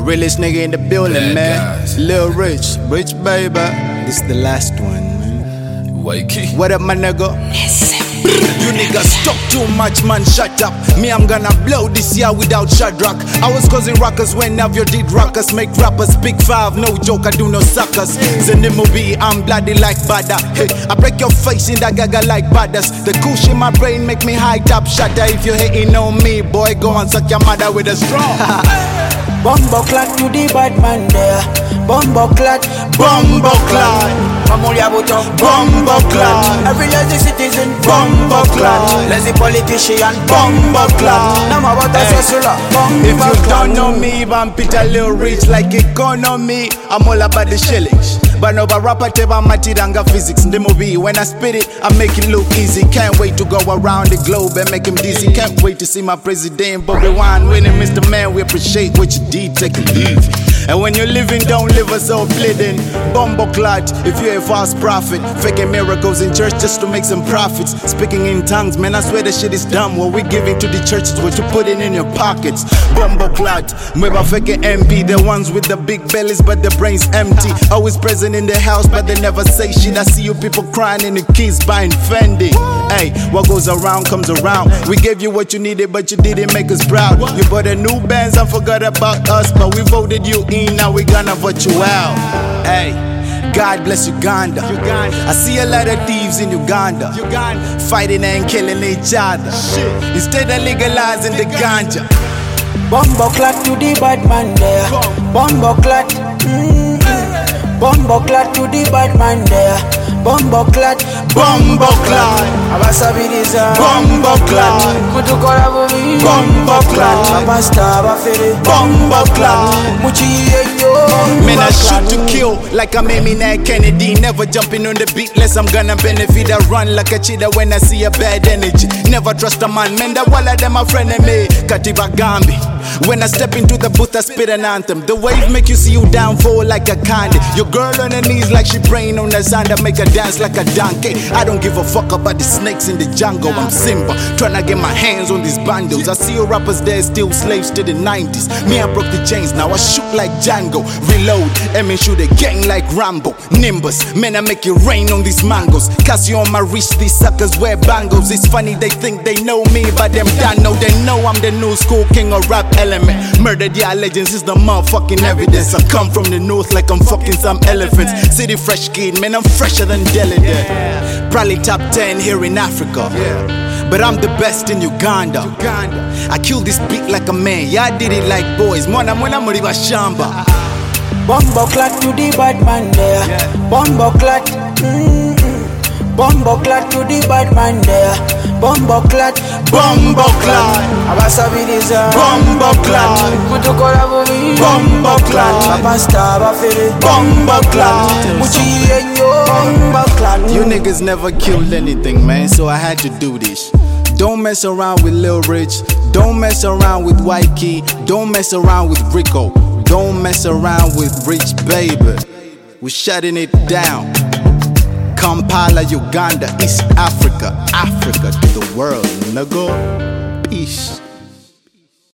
Realest nigga in the building, Bad man. guys. Lil Rich, Rich baby. This the last one, man. Wakey. What up, my nigga? You niggas talk too much, man, shut up. Me, I'm gonna blow this year without Shadrach. I was causing rockers when Navio did rockers. Make rappers pick five, no joke, I do no suckers. In the movie, I'm bloody like Bada. Hey, I break your face in that gaga like Badas. The kush in my brain make me high top shatter. If you hating on me, boy, go and suck your mother with a straw. Bumbo clat to the bad man there. Bumbo clat, Bumbo clot, Mamulia Buto, Bumbo clot, every lazy citizen, Bumbo clot, lazy politician, Bumbo clot. no more about Hey. us, If you don't know me, I'm Peter Lil Rich like economy. I'm all about the shillings. But no, but rapper teba matiranga physics. In the movie, when I spit it, I make it look easy. Can't wait to go around the globe and make him dizzy. Can't wait to see my president Bobby Wine winning. Mr. Man, we appreciate what you did, take it easy. And when you're living, don't live us all bleeding. Bumbo clot, if you're a false prophet, faking miracles in church just to make some profits. Speaking in tongues, man, I swear that shit is dumb. What we giving to the church is what you put in your pockets. Bumbo clot, mweba fake MP, the ones with the big bellies but the brains empty. Always present in the house but they never say shit. I see you people crying and the kids buying Fendi. Hey, what goes around comes around. We gave you what you needed but you didn't make us proud. You bought a new bands and forgot about us, but we voted you in, now we gonna vote you out. Hey, God bless Uganda. I see a lot of thieves in Uganda, fighting and killing each other. Instead of legalizing the ganja. Bumbo clat to the bad man there. Bumbo clat, Bumbo clat to the bad man there. Bumbo clat, Bumbo clot, abasabiriza, Bumbo clot, mutukora bubi, Bumbo clot, abasta abafere, Bumbo clot. muchiye yo. Man, I shoot to kill like I'm Amy Nat Kennedy. Never jumping on the beat less I'm gonna benefit. I run like a cheetah when I see a bad energy. Never trust a man, man, that wall of them a friend of me. Katiba Gambi. When I step into the booth, I spit an anthem. The wave make you see you down fall like a candy. Your girl on her knees like she praying on the sand. I make her dance like a donkey. I don't give a fuck about the snakes in the jungle. I'm Simba, tryna get my hands on these bundles. I see you rappers there still slaves to the 90s. Me, I broke the chains, now I shoot like Django. Reload, and shoot a gang like Rambo. Nimbus, man, I make it rain on these mangoes. Cause you on my wrist, these suckers wear bangles. It's funny, they think they know me, but them don't know. They know I'm the new school king of rap element. Murdered your legends is the motherfucking evidence. I come from the north like I'm fucking some elephants. City fresh kid, man, I'm fresher than Delhi there. Probably top 10 here in Africa. But I'm the best in Uganda. I kill this beat like a man, yeah, I did it like boys. Mwana muriba shamba. Bumbo clat to the bad man there. Bumbo clat, Bumbo clat to the bad man there. Bumbo clat, Bumbo clot, abasabiriza, Bumbo clot, mutukora bubi, Bumbo clot, abasta abafere, Bumbo clot. muchiye yo. Bumbo clat. You niggas never killed anything, man, so I had to do this. Don't mess around with Lil Rich. Don't mess around with White Key. Don't mess around with Rico. Don't mess around with Rich Baby. We're shutting it down. Kampala, Uganda, East Africa, Africa to the world, nigga. Peace.